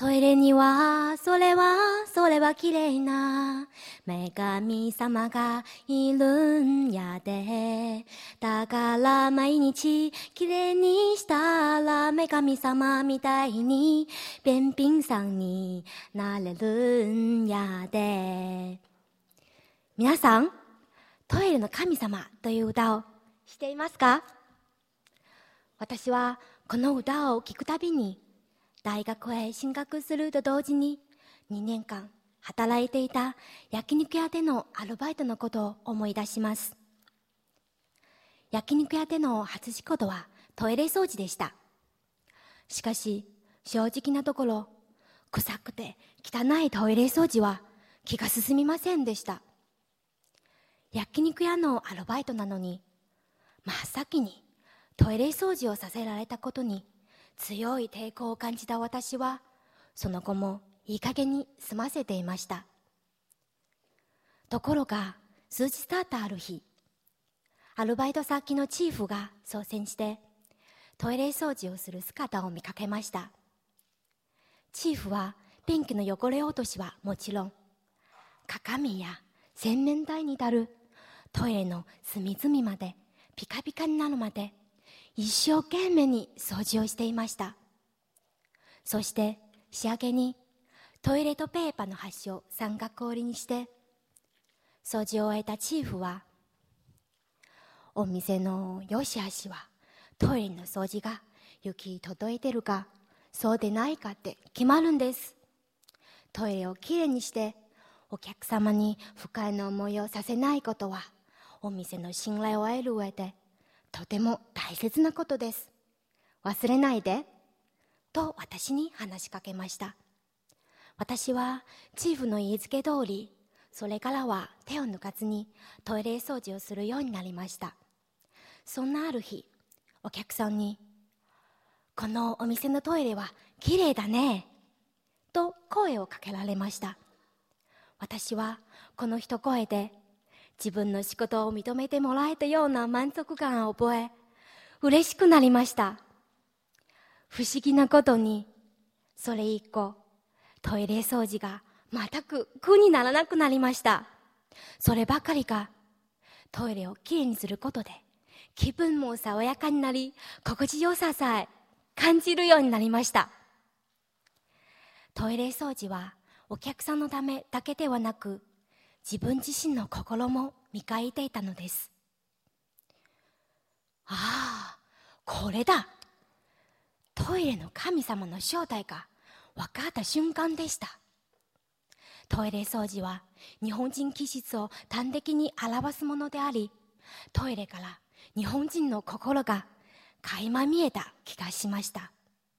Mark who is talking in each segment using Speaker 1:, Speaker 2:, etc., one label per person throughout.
Speaker 1: トイレにはそれは綺麗な女神様がいるんやで。だから毎日綺麗にしたら女神様みたいに便秘さんになれるんやで。皆さん、トイレの神様という歌を知っていますか？私はこの歌を聴くたびに大学へ進学すると同時に2年間働いていた焼肉屋でのアルバイトのことを思い出します。焼肉屋での初仕事はトイレ掃除でした。しかし正直なところ、臭くて汚いトイレ掃除は気が進みませんでした。焼肉屋のアルバイトなのに真っ先にトイレ掃除をさせられたことに強い抵抗を感じた私は、その後もいい加減に済ませていました。ところが数日経ったある日、アルバイト先のチーフが率先してトイレ掃除をする姿を見かけました。チーフは便器の汚れ落としはもちろん、鏡や洗面台に至るトイレの隅々までピカピカになるまで一生懸命に掃除をしていました。そして仕上げにトイレットペーパーの端を三角折りにして掃除を終えたチーフは、お店の良し悪しはトイレの掃除が行き届いてるかそうでないかって決まるんです。トイレをきれいにしてお客様に不快な思いをさせないことはお店の信頼を得る上でとても大切なことです。忘れないでと私に話しかけました。私はチーフの言いつけ通り、それからは手を抜かずにトイレ掃除をするようになりました。そんなある日、お客さんに、このお店のトイレはきれいだねと声をかけられました。私はこの一声で自分の仕事を認めてもらえたような満足感を覚え、嬉しくなりました。不思議なことに、それ以降トイレ掃除が全く苦にならなくなりました。そればかりか、トイレをきれいにすることで気分も爽やかになり、心地よささえ感じるようになりました。トイレ掃除はお客さんのためだけではなく、自分自身の心も磨いていたのです。ああ、これだ。トイレの神様の正体が分かった瞬間でした。トイレ掃除は日本人気質を端的に表すものであり、トイレから日本人の心が垣間見えた気がしました。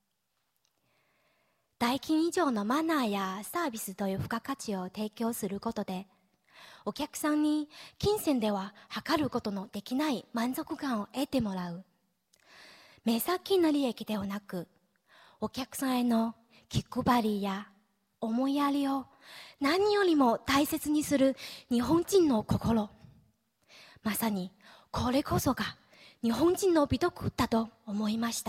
Speaker 1: 代金以上のマナーやサービスという付加価値を提供することで、お客さんに金銭では測ることのできない満足感を得てもらう。目先の利益ではなく、お客さんへの気配りや思いやりを何よりも大切にする日本人の心。まさにこれこそが日本人の美徳だと思いました。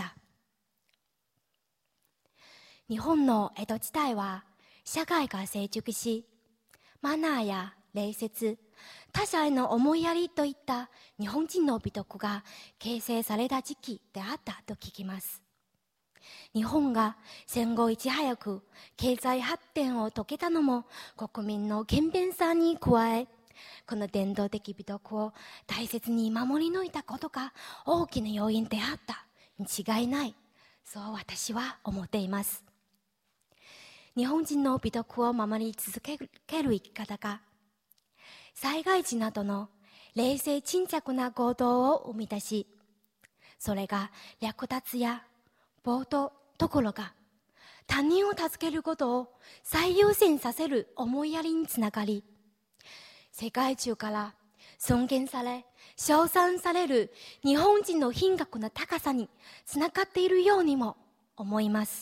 Speaker 1: 日本の江戸時代は社会が成熟し、マナーや礼節、他者への思いやりといった日本人の美徳が形成された時期であったと聞きます。日本が戦後いち早く経済発展を遂げたのも国民の勤勉さに加え、この伝統的美徳を大切に守り抜いたことが大きな要因であったに違いない、そう私は思っています。日本人の美徳を守り続ける生き方が、災害時などの冷静沈着な行動を生み出し、それが略奪や暴徒どころか他人を助けることを最優先させる思いやりにつながり、世界中から尊敬され称賛される日本人の品格の高さにつながっているようにも思います。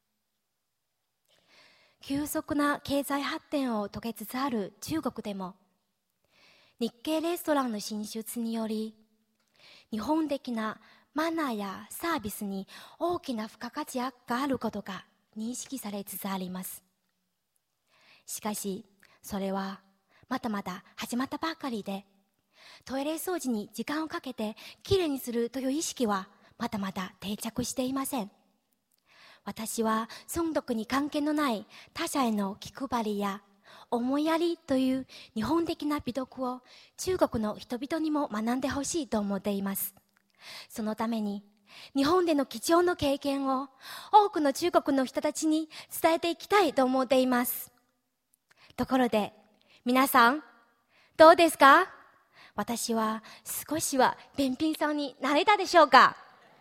Speaker 1: 急速な経済発展を遂げつつある中国でも、日系レストランの進出により、日本的なマナーやサービスに大きな付加価値があることが認識されつつあります。しかしそれはまだまだ始まったばかりで、トイレ掃除に時間をかけてきれいにするという意識はまだまだ定着していません。私は損得に関係のない他者への気配りや思いやりという日本的な美徳を中国の人々にも学んでほしいと思っています。そのために日本での貴重な経験を多くの中国の人たちに伝えていきたいと思っています。ところで皆さんどうですか？私は少しはべんぴんさんになれたでしょうか？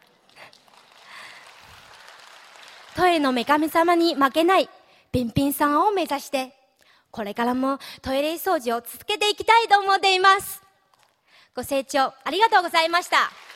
Speaker 1: トイレの女神様に負けないべんぴんさんを目指してこれからもトイレ掃除を続けていきたいと思っています。ご清聴ありがとうございました。